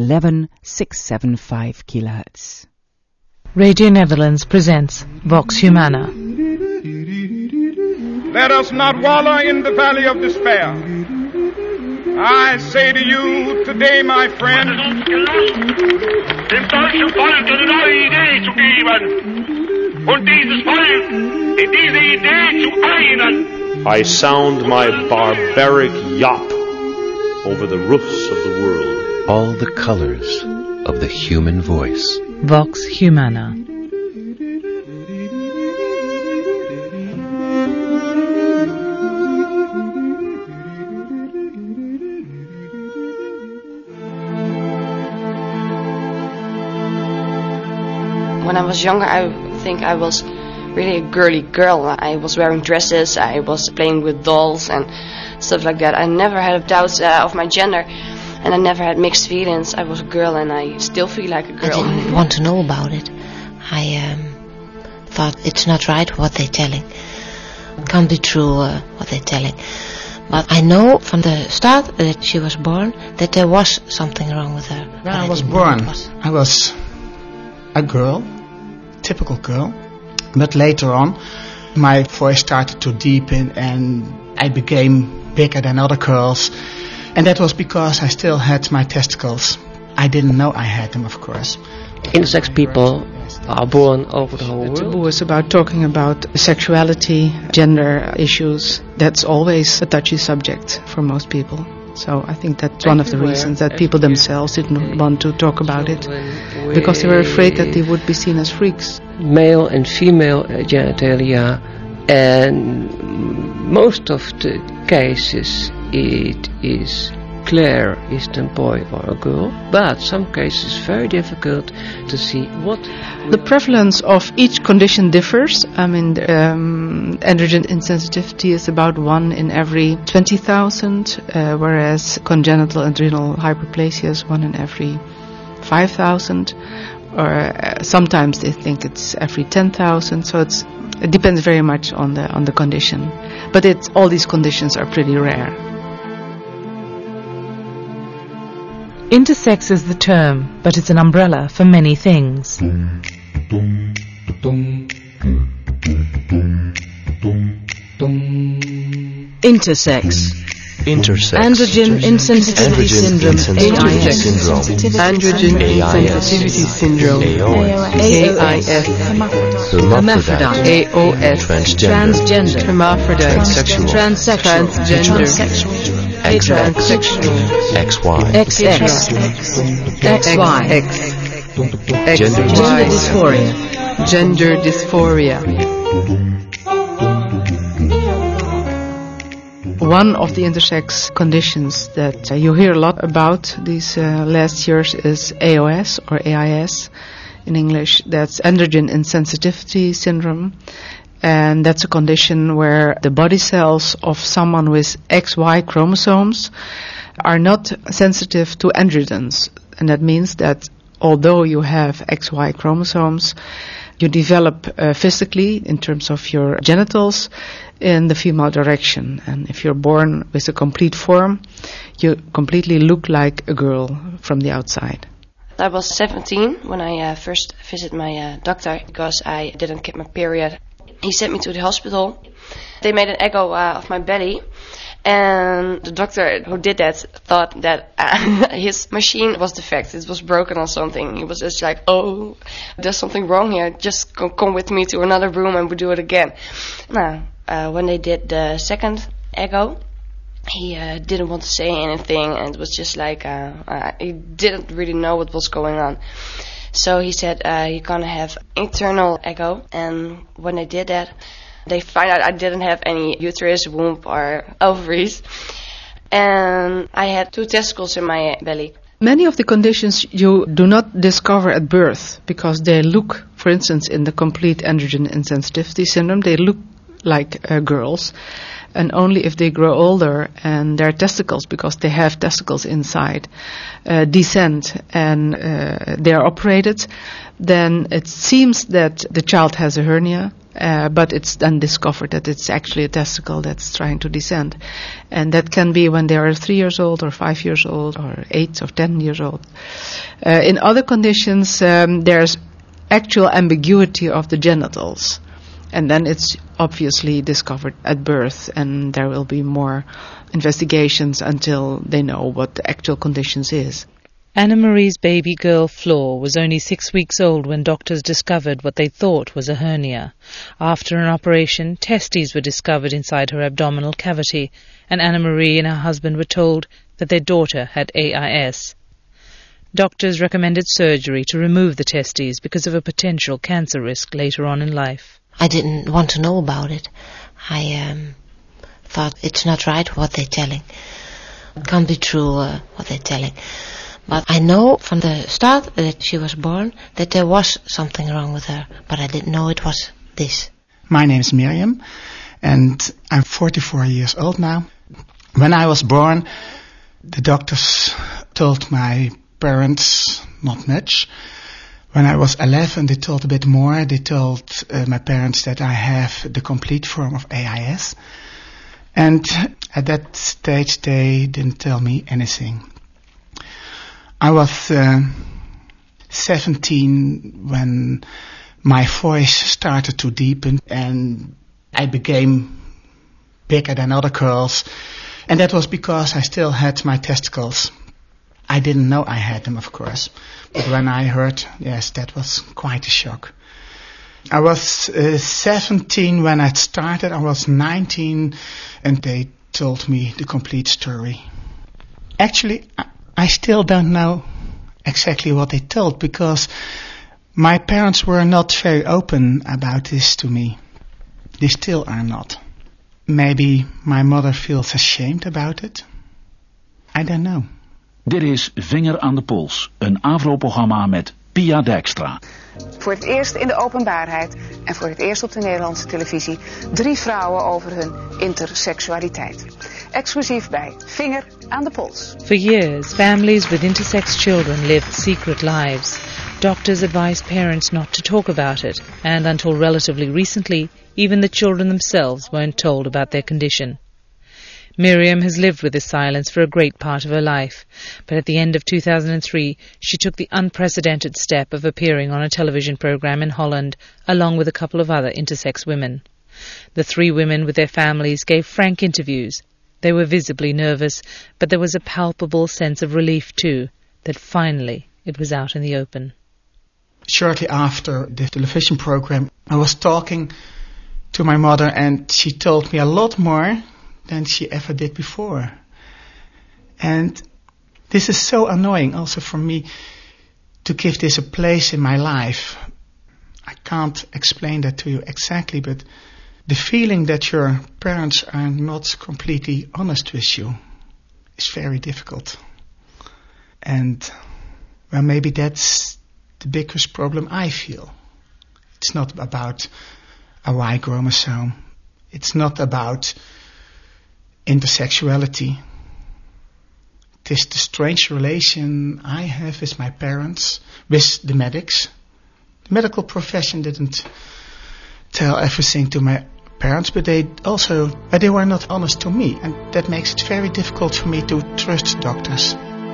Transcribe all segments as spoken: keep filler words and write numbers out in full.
eleven six seven five kilohertz. Radio Netherlands presents Vox Humana. Let us not wallow in the valley of despair. I say to you today, my friend, dem deutschen Volk eine neue Idee zu geben und dieses Volk in diese Idee zu einen. I sound my barbaric yap over the roofs of the world. All the colors of the human voice. Vox Humana. When I was younger, I think I was really a girly girl. I was wearing dresses, I was playing with dolls and stuff like that. I never had doubts uh, of my gender, and I never had mixed feelings. I was a girl and I still feel like a girl. I didn't want to know about it. I um, thought it's not right what they're telling. It can't be true uh, what they're telling. But I know from the start that she was born that there was something wrong with her. When I, I was born, was. I was a girl, typical girl. But later on, my voice started to deepen and I became bigger than other girls. And that was because I still had my testicles. I didn't know I had them, of course. Intersex people are born over the whole world. The taboo is about talking about sexuality, gender issues. That's always a touchy subject for most people. So I think that's one of the reasons that people themselves didn't want to talk about it, because they were afraid that they would be seen as freaks. Male and female genitalia, and most of the cases it is clear is it a boy or a girl, but some cases very difficult to see what. The prevalence of each condition differs. I mean, um, androgen insensitivity is about one in every twenty thousand, uh, whereas congenital adrenal hyperplasia is one in every five thousand, or uh, sometimes they think it's every ten thousand. So it's it depends very much on the on the condition, but it's all these conditions are pretty rare. Intersex is the term, but it's an umbrella for many things. Intersex. Intersex. Androgen insensitivity syndrome. A I S. Androgen insensitivity syndrome. A I S. Hermaphrodite. A O S. Transgender. Hermaphrodite. Transsexual. Transgender. Transsexual. X Y. X X. X Y. X. Gender dysphoria. Gender dysphoria. One of the intersex conditions that uh, you hear a lot about these uh, last years is A O S, or A I S in English. That's androgen insensitivity syndrome. And that's a condition where the body cells of someone with X Y chromosomes are not sensitive to androgens. And that means that although you have X Y chromosomes, you develop uh, physically, in terms of your genitals, in the female direction. And if you're born with a complete form, you completely look like a girl from the outside. I was seventeen when I uh, first visited my uh, doctor because I didn't get my period. He sent me to the hospital. They made an echo uh, of my belly, and the doctor who did that thought that uh, his machine was defective. It was broken or something. He was just like, oh, there's something wrong here. Just co- come with me to another room and we'll do it again. Now, uh, when they did the second echo, he uh, didn't want to say anything, and it was just like, uh, uh, he didn't really know what was going on. So he said, uh, you're gonna have internal echo, and when they did that, they find out I didn't have any uterus, womb, or ovaries, and I had two testicles in my belly. Many of the conditions you do not discover at birth because they look, for instance, in the complete androgen insensitivity syndrome, they look like uh, girls, and only if they grow older and their testicles, because they have testicles inside, uh, descend and uh, they are operated, then it seems that the child has a hernia, Uh, but it's then discovered that it's actually a testicle that's trying to descend. And that can be when they are three years old or five years old or eight or ten years old. Uh, in other conditions, um, there's actual ambiguity of the genitals. And then it's obviously discovered at birth, and there will be more investigations until they know what the actual conditions is. Anna-Marie's baby girl Flor was only six weeks old when doctors discovered what they thought was a hernia. After an operation, testes were discovered inside her abdominal cavity, and Anna-Marie and her husband were told that their daughter had A I S. Doctors recommended surgery to remove the testes because of a potential cancer risk later on in life. I didn't want to know about it. I um, thought it's not right what they're telling. It can't be true uh, what they're telling. But I know from the start that she was born that there was something wrong with her, but I didn't know it was this. My name is Miriam, and I'm forty-four years old now. When I was born, the doctors told my parents not much. When I was eleven, they told a bit more. They told uh, my parents that I have the complete form of A I S. And at that stage, they didn't tell me anything. I was uh, seventeen when my voice started to deepen and I became bigger than other girls. And that was because I still had my testicles. I didn't know I had them, of course. But when I heard, yes, that was quite a shock. I was uh, seventeen when I started. I was nineteen and they told me the complete story. Actually, I I still don't know exactly what they told because my parents were not very open about this to me. They still are not. Maybe my mother feels ashamed about it. I don't know. Dit is Vinger aan de Pols, een AVRO-programma met Pia Dijkstra. Voor het eerst in de openbaarheid en voor het eerst op de Nederlandse televisie drie vrouwen over hun interseksualiteit. Exclusief bij Vinger aan de Pols. For years, families with intersex children lived secret lives. Doctors advised parents not to talk about it, and until relatively recently, even the children themselves weren't told about their condition. Miriam has lived with this silence for a great part of her life, but at the end of two thousand three, she took the unprecedented step of appearing on a television program in Holland, along with a couple of other intersex women. The three women with their families gave frank interviews. They were visibly nervous, but there was a palpable sense of relief too, that finally it was out in the open. Shortly after the television program, I was talking to my mother and she told me a lot more than she ever did before. And this is so annoying also for me to give this a place in my life. I can't explain that to you exactly, but the feeling that your parents are not completely honest with you is very difficult. And, well, maybe that's the biggest problem I feel. It's not about a Y chromosome. It's not about intersexuality. It is the strange relation I have with my parents, with the medics. The medical profession didn't tell everything to my parents, but they also, but they were not honest to me, and that makes it very difficult for me to trust doctors.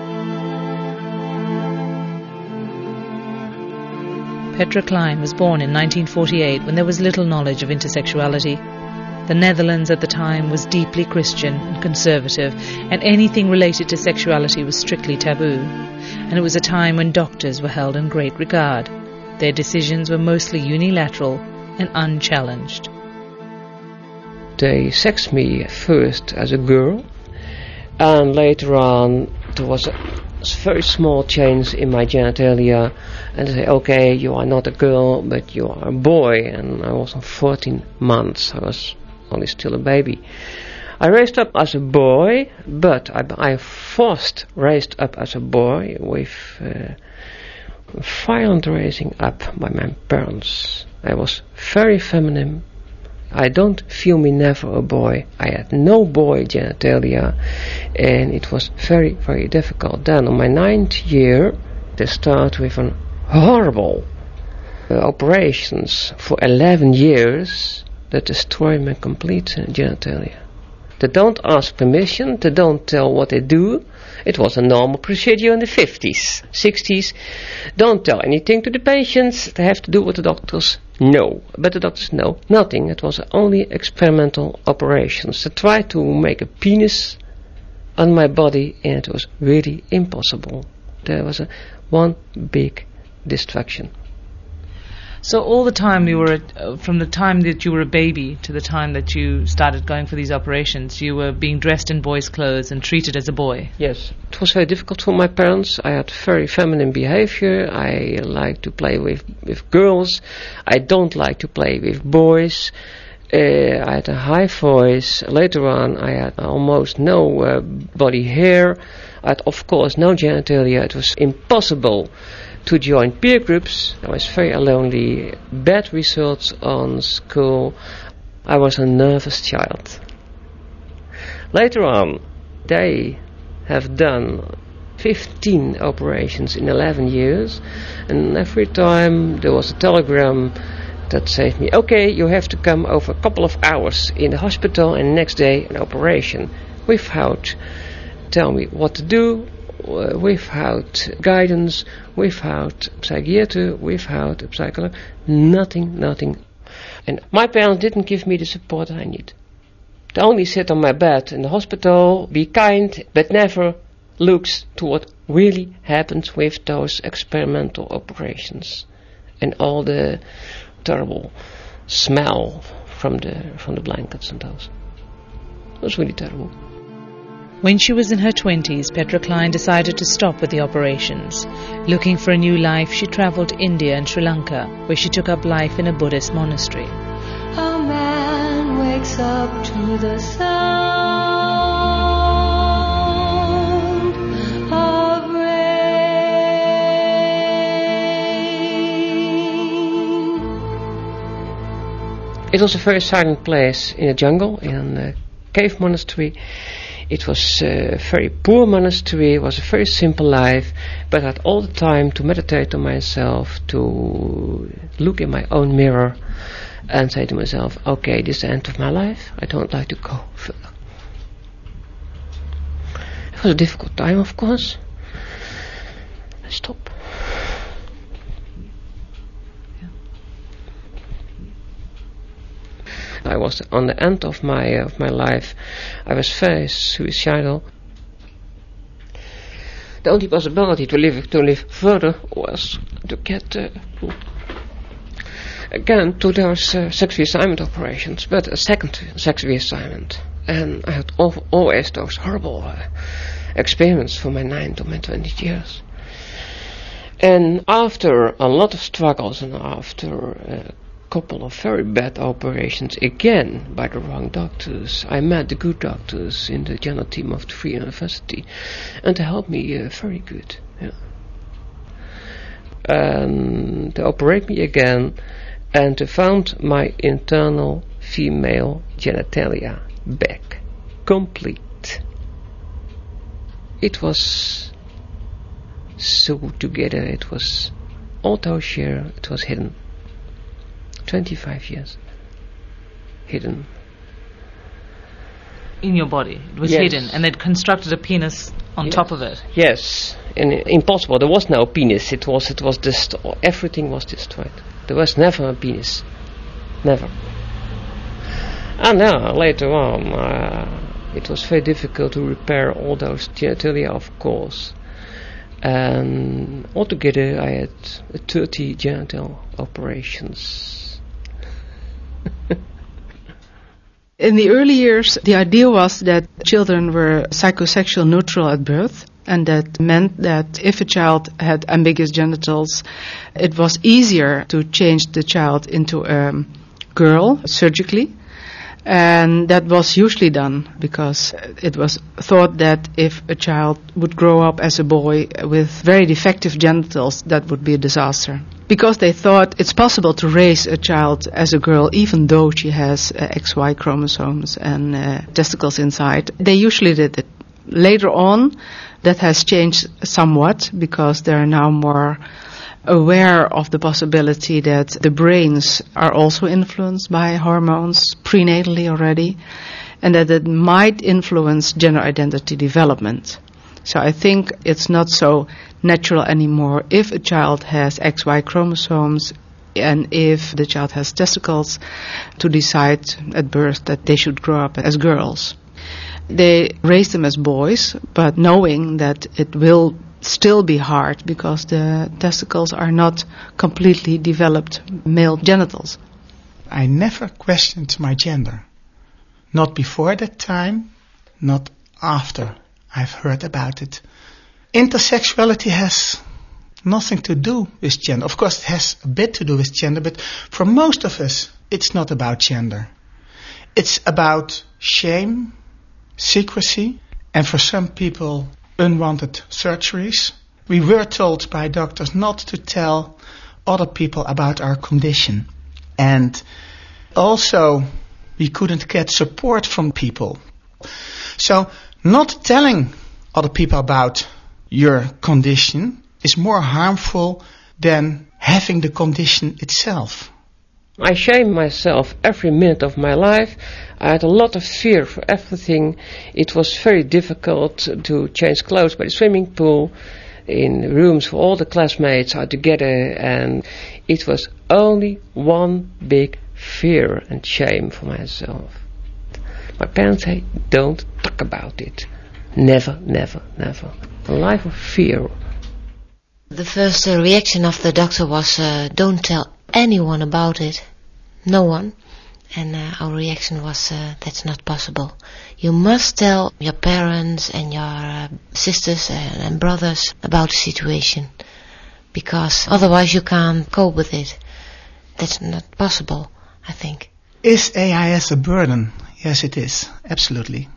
Petra Klein was born in nineteen forty-eight when there was little knowledge of intersexuality. The Netherlands at the time was deeply Christian and conservative, and anything related to sexuality was strictly taboo. And it was a time when doctors were held in great regard. Their decisions were mostly unilateral and unchallenged. They sexed me first as a girl, and later on there was a very small change in my genitalia, and they say, okay, you are not a girl, but you are a boy. And I was on fourteen months. I was only still a baby. I raised up as a boy, but I, I first raised up as a boy with uh, violent raising up by my parents. I was very feminine. I don't feel me never a boy. I had no boy genitalia, and it was very, very difficult. Then on my ninth year, they start with an horrible uh, operations for eleven years that destroy my complete uh, genitalia. They don't ask permission, they don't tell what they do. It was a normal procedure in the fifties, sixties. Don't tell anything to the patients, they have to do what the doctors know. But the doctors know nothing, it was only experimental operations. They tried to make a penis on my body and it was really impossible. There was a one big distraction. So all the time you were, at, uh, from the time that you were a baby to the time that you started going for these operations, you were being dressed in boys' clothes and treated as a boy? Yes. It was very difficult for my parents. I had very feminine behavior. I like to play with, with girls. I don't like to play with boys. Uh, I had a high voice. Later on I had almost no uh, body hair. I had of course no genitalia. It was impossible to join peer groups. I was very lonely, bad results on school. I was a nervous child. Later on, they have done fifteen operations in eleven years, and every time there was a telegram that said me, okay, you have to come over a couple of hours in the hospital and next day an operation, without tell me what to do, Uh, without guidance, without psychiater, without a psychologist, nothing, nothing. And my parents didn't give me the support I need. They only sit on my bed in the hospital, be kind, but never looks to what really happens with those experimental operations and all the terrible smell from the from the blankets and those. It was really terrible. When she was in her twenties, Petra Klein decided to stop with the operations. Looking for a new life, she travelled to India and Sri Lanka, where she took up life in a Buddhist monastery. A man wakes up to the sound of rain. It was a very silent place in a jungle, in a cave monastery. It was a very poor monastery, it was a very simple life, but I had all the time to meditate on myself, to look in my own mirror and say to myself, okay, this is the end of my life, I don't like to go further. It was a difficult time, of course. I stopped. I was on the end of my uh, of my life. I was very suicidal. The only possibility to live to live further was to get uh, again to those uh, sex reassignment operations, but a second sex reassignment. And I had al- always those horrible uh, experiences for my nine to my twenty years. And after a lot of struggles and after uh, couple of very bad operations again by the wrong doctors, I met the good doctors in the general team of the Free University, and they helped me uh, very good. Yeah. And they operate me again, and they found my internal female genitalia back, complete. It was so together. It was all those years. It was hidden. twenty-five years hidden in your body. It was yes. hidden, and they'd constructed a penis on yes. top of it. Yes, and uh, impossible. There was no penis. It was. It was dist- Everything was destroyed. There was never a penis, never. And now later on, uh, it was very difficult to repair all those genitalia, of course. And altogether, I had uh, thirty genital operations. In the early years, the idea was that children were psychosexual neutral at birth, and that meant that if a child had ambiguous genitals, it was easier to change the child into a girl surgically. And that was usually done because it was thought that if a child would grow up as a boy with very defective genitals, that would be a disaster. Because they thought it's possible to raise a child as a girl even though she has uh, X Y chromosomes and uh, testicles inside. They usually did it. Later on, that has changed somewhat because there are now more aware of the possibility that the brains are also influenced by hormones prenatally already, and that it might influence gender identity development. So I think it's not so natural anymore if a child has X Y chromosomes and if the child has testicles to decide at birth that they should grow up as girls. They raise them as boys, but knowing that it will still be hard because the testicles are not completely developed male genitals. I never questioned my gender. Not before that time, not after I've heard about it. Intersexuality has nothing to do with gender. Of course, it has a bit to do with gender, but for most of us, it's not about gender. It's about shame, secrecy, and for some people, unwanted surgeries. We were told by doctors not to tell other people about our condition. And also, we couldn't get support from people. So, not telling other people about your condition is more harmful than having the condition itself. I shame myself every minute of my life. I had a lot of fear for everything. It was very difficult to change clothes by the swimming pool. In rooms for all the classmates are together, and it was only one big fear and shame for myself. My parents say, don't talk about it. Never, never, never. A life of fear. The first uh, reaction of the doctor was, uh, don't tell anyone about it. No one. And uh, our reaction was, uh, that's not possible. You must tell your parents and your uh, sisters and, and brothers about the situation, because otherwise you can't cope with it. That's not possible, I think. Is A I S a burden? Yes, it is. Absolutely.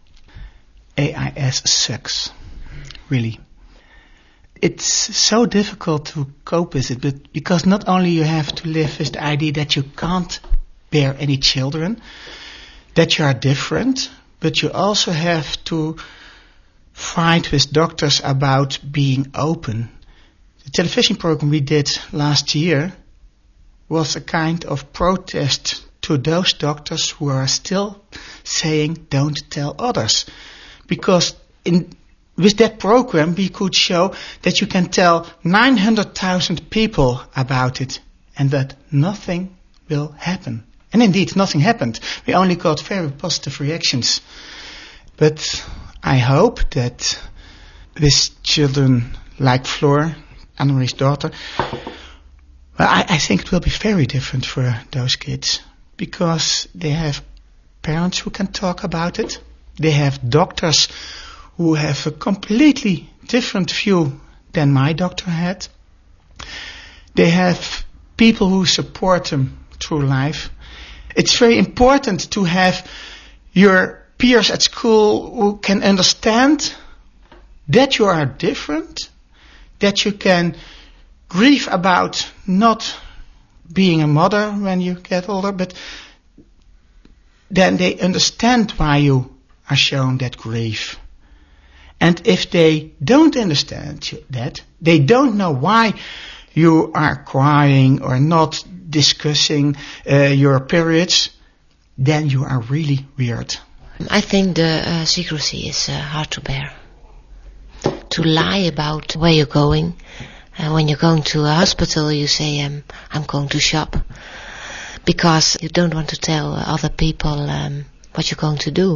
A I S sucks. Really. It's so difficult to cope with it, but because not only you have to live with the idea that you can't bear any children, that you are different, but you also have to fight with doctors about being open. The television program we did last year was a kind of protest to those doctors who are still saying don't tell others. Because in with that program we could show that you can tell nine hundred thousand people about it and that nothing will happen. And indeed, nothing happened. We only got very positive reactions. But I hope that with children like Floor, Annemarie's daughter, well, I, I think it will be very different for those kids. Because they have parents who can talk about it. They have doctors who have a completely different view than my doctor had. They have people who support them through life. It's very important to have your peers at school who can understand that you are different, that you can grieve about not being a mother when you get older, but then they understand why you are shown that grief. And if they don't understand that, they don't know why you are crying or not discussing uh, your periods, then you are really weird. I think the uh, secrecy is uh, hard to bear. To lie about where you're going. Uh, when you're going to a hospital, you say, um, I'm going to shop. Because you don't want to tell other people um, what you're going to do.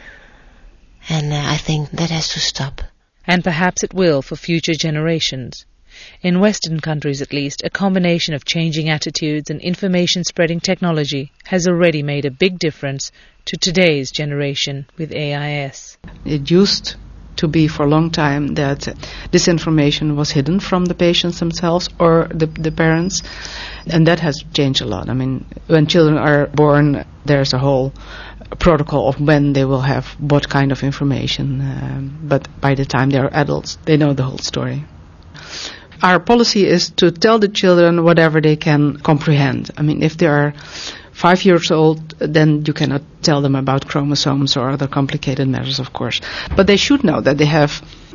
And uh, I think that has to stop. And perhaps it will for future generations. In Western countries at least, a combination of changing attitudes and information-spreading technology has already made a big difference to today's generation with A I S. It used to be for a long time that this information was hidden from the patients themselves or the, the parents, and that has changed a lot. I mean, when children are born, there's a whole protocol of when they will have what kind of information, um, but by the time they are adults, they know the whole story. Our policy is to tell the children whatever they can comprehend. I mean, if they are five years old, then you cannot tell them about chromosomes or other complicated matters, of course. But they should know that they have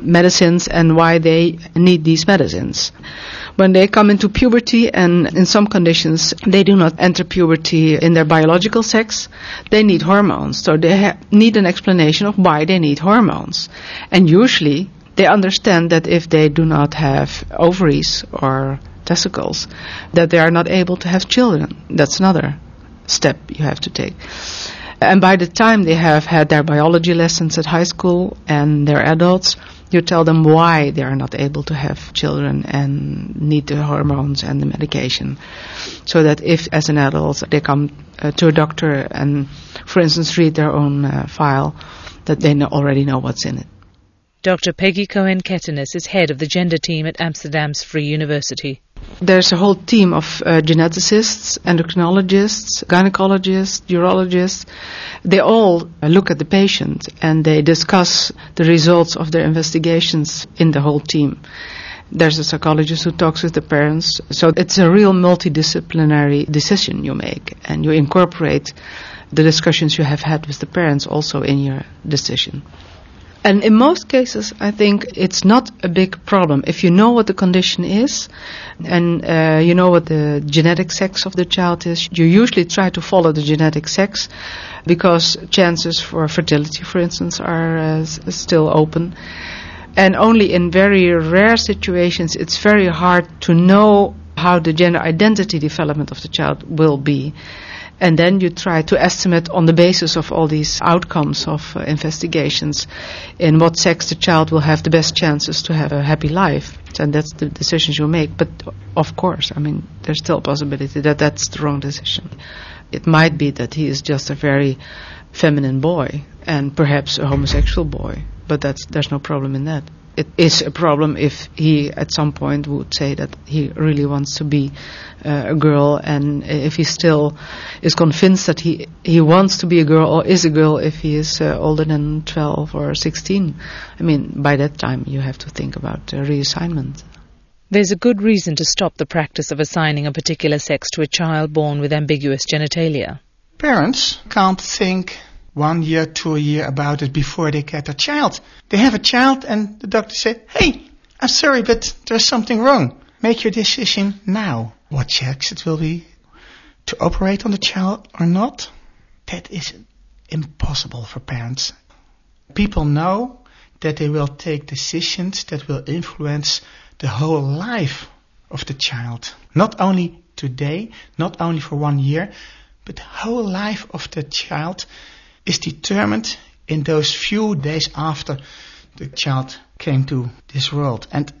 medicines and why they need these medicines. When they come into puberty, and in some conditions they do not enter puberty in their biological sex, they need hormones. So they ha- need an explanation of why they need hormones. And usually they understand that if they do not have ovaries or testicles, that they are not able to have children. That's another step you have to take. And by the time they have had their biology lessons at high school and they're adults, you tell them why they are not able to have children and need the hormones and the medication. So that if, as an adult, they come uh, to a doctor and, for instance, read their own uh, file, that they know, already know what's in it. Doctor Peggy Cohen-Kettenis is head of the gender team at Amsterdam's Free University. There's a whole team of uh, geneticists, endocrinologists, gynecologists, urologists. They all uh, look at the patient and they discuss the results of their investigations in the whole team. There's a psychologist who talks with the parents. So it's a real multidisciplinary decision you make, and you incorporate the discussions you have had with the parents also in your decision. And in most cases, I think it's not a big problem. If you know what the condition is and uh, you know what the genetic sex of the child is, you usually try to follow the genetic sex because chances for fertility, for instance, are uh, s- still open. And only in very rare situations, it's very hard to know how the gender identity development of the child will be. And then you try to estimate on the basis of all these outcomes of uh, investigations in what sex the child will have the best chances to have a happy life. And that's the decisions you make. But of course, I mean, there's still a possibility that that's the wrong decision. It might be that he is just a very feminine boy and perhaps a homosexual boy. But that's there's no problem in that. It is a problem if he at some point would say that he really wants to be uh, a girl, and if he still is convinced that he he wants to be a girl or is a girl if he is uh, older than twelve or sixteen. I mean, by that time you have to think about uh, reassignment. There's a good reason to stop the practice of assigning a particular sex to a child born with ambiguous genitalia. Parents can't think one year, two year about it before they get a child. They have a child and the doctor said, hey, I'm sorry, but there's something wrong. Make your decision now. What sex it will be, to operate on the child or not, that is impossible for parents. People know that they will take decisions that will influence the whole life of the child. Not only today, not only for one year, but the whole life of the child is determined in those few days after the child came to this world. And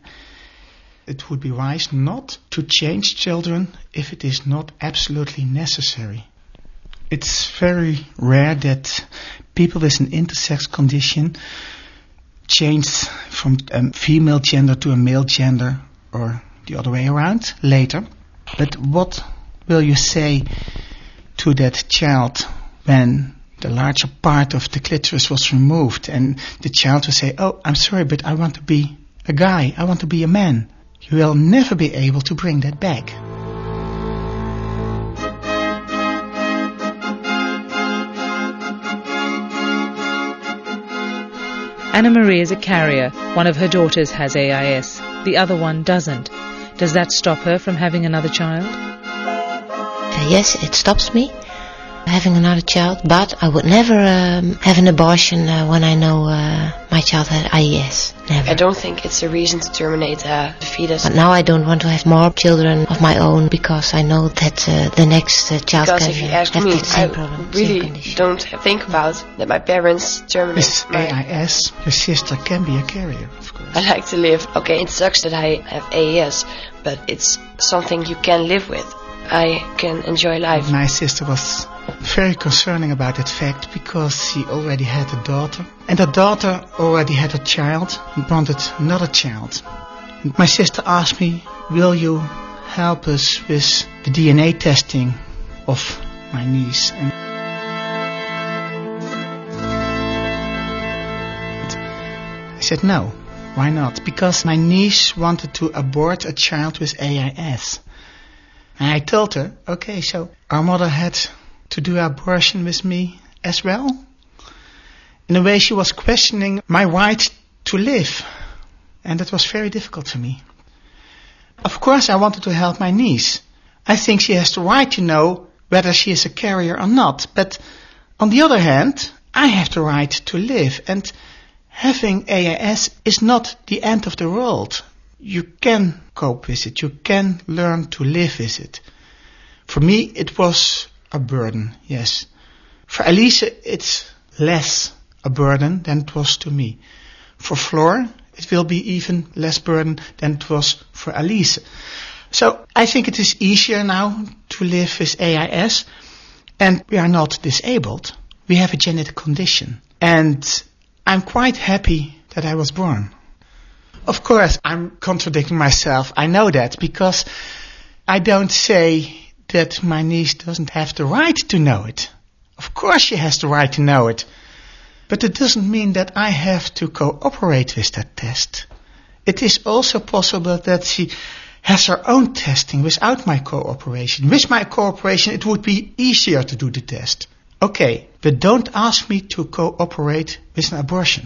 it would be wise not to change children if it is not absolutely necessary. It's very rare that people with an intersex condition change from a female gender to a male gender or the other way around later. But what will you say to that child when the larger part of the clitoris was removed and the child will say, oh, I'm sorry, but I want to be a guy, I want to be a man? You will never be able to bring that back. Anna Marie is a carrier. One of her daughters has A I S. The other one doesn't. Does that stop her from having another child? Uh, yes, it stops me having another child, but I would never um, have an abortion uh, when I know uh, my child had A I S. Never. I don't think it's a reason to terminate uh, the fetus. But now I don't want to have more children of my own because I know that uh, the next uh, child because can if you uh, ask have me, the same I problem. really same don't think about that my parents terminated With my... A I S, your sister can be a carrier, of course. I like to live. Okay, it sucks that I have A I S, but it's something you can live with. I can enjoy life. My sister was very concerning about that fact because she already had a daughter. And her daughter already had a child and wanted another child. And my sister asked me, will you help us with the D N A testing of my niece? And I said no, why not? Because my niece wanted to abort a child with A I S. And I told her, okay, so our mother had to do abortion with me as well? In a way she was questioning my right to live. And that was very difficult for me. Of course, I wanted to help my niece. I think she has the right to know whether she is a carrier or not. But on the other hand, I have the right to live. And having A I S is not the end of the world. You can cope with it. You can learn to live with it. For me, it was a burden, yes. For Elise, it's less a burden than it was to me. For Floor, it will be even less burden than it was for Elise. So I think it is easier now to live with A I S. And we are not disabled. We have a genetic condition. And I'm quite happy that I was born. Of course, I'm contradicting myself. I know that, because I don't say that my niece doesn't have the right to know it. Of course she has the right to know it. But it doesn't mean that I have to cooperate with that test. It is also possible that she has her own testing without my cooperation. With my cooperation, it would be easier to do the test. Okay, but don't ask me to cooperate with an abortion.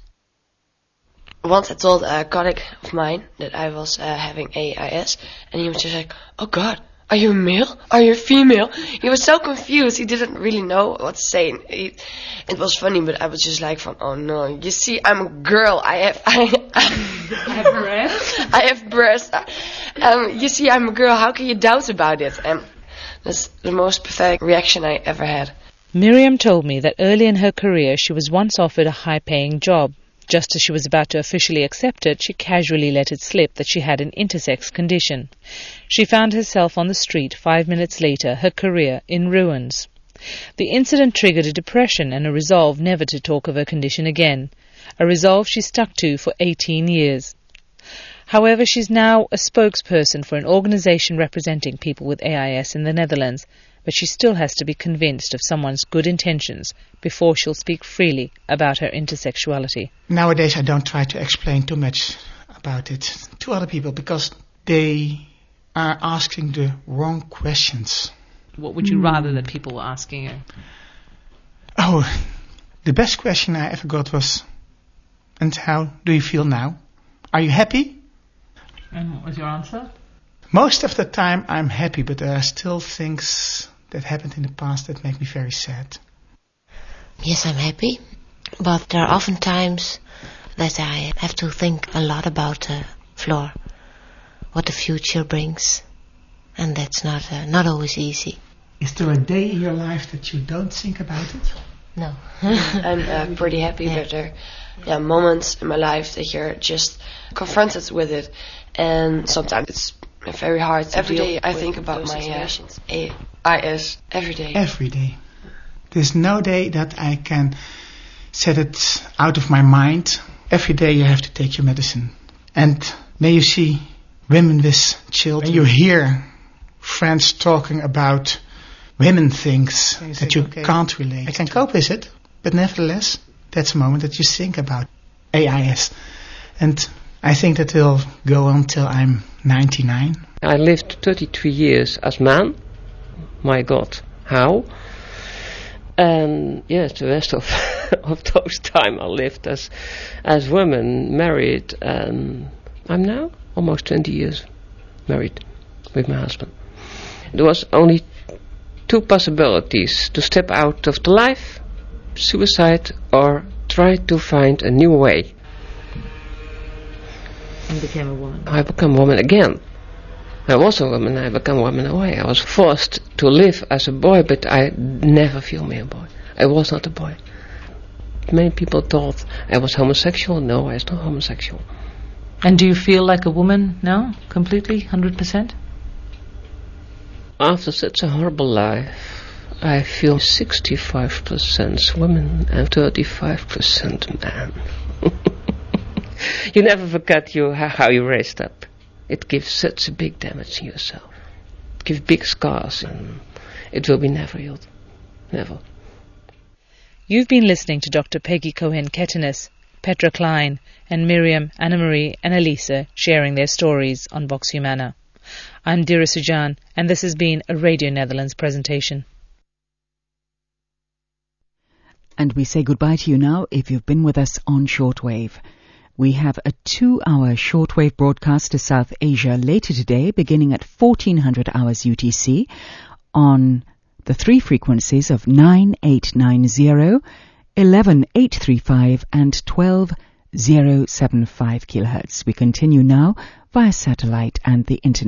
Once I told a colleague of mine that I was uh, having A I S, and he was just like, "Oh God, are you a male? Are you a female?" He was so confused. He didn't really know what to say. He, it was funny, but I was just like, "From oh no, you see, I'm a girl. I have, I, I have breasts. I have breasts. Um, you see, I'm a girl. How can you doubt about it?" And that's the most pathetic reaction I ever had. Miriam told me that early in her career she was once offered a high-paying job. Just as she was about to officially accept it, she casually let it slip that she had an intersex condition. She found herself on the street five minutes later, her career in ruins. The incident triggered a depression and a resolve never to talk of her condition again, a resolve she stuck to for eighteen years. However, she's now a spokesperson for an organization representing people with A I S in the Netherlands, but she still has to be convinced of someone's good intentions before she'll speak freely about her intersexuality. Nowadays I don't try to explain too much about it to other people, because they are asking the wrong questions. What would you rather that people were asking you? Oh, the best question I ever got was, "And how do you feel now? Are you happy?" And what was your answer? Most of the time I'm happy, but there are still things that happened in the past that make me very sad. Yes, I'm happy, but there are often times that I have to think a lot about uh, Floor, what the future brings, and that's not uh, not always easy. Is there a day in your life that you don't think about it? No. I'm uh, pretty happy, yeah. But there are yeah, moments in my life that you're just confronted with it, and sometimes it's very hard to Every deal day I think about my uh, A I S every day. Every day. There's no day that I can set it out of my mind. Every day you have to take your medicine. And then you see women with children. You hear friends talking about women things you that you okay. can't relate. I can cope with it, but nevertheless, that's a moment that you think about A I S. And I think that will go on till I'm ninety-nine. I lived thirty-three years as man. My God, how? And yes, the rest of of those time I lived as as woman, married, and I'm now almost twenty years married with my husband. There was only two possibilities: to step out of the life, suicide, or try to find a new way. And became a woman. I became a woman again. I was a woman, I became a woman away. I was forced to live as a boy, but I never feel me a boy. I was not a boy. Many people thought I was homosexual. No, I was not homosexual. And do you feel like a woman now, completely, one hundred percent? After such a horrible life, I feel sixty-five percent women and thirty-five percent man. You never forget you how you raised up. It gives such a big damage to yourself. It gives big scars, and it will be never healed. Never. You've been listening to Doctor Peggy Cohen-Kettenes, Petra Klein, and Miriam, Annemarie, and Elisa sharing their stories on Vox Humana. I'm Dira Sujan, and this has been a Radio Netherlands presentation. And we say goodbye to you now if you've been with us on shortwave. We have a two-hour shortwave broadcast to South Asia later today, beginning at fourteen hundred hours U T C, on the three frequencies of nine eight nine zero, eleven eight three five, and twelve zero seven five kilohertz. We continue now via satellite and the internet.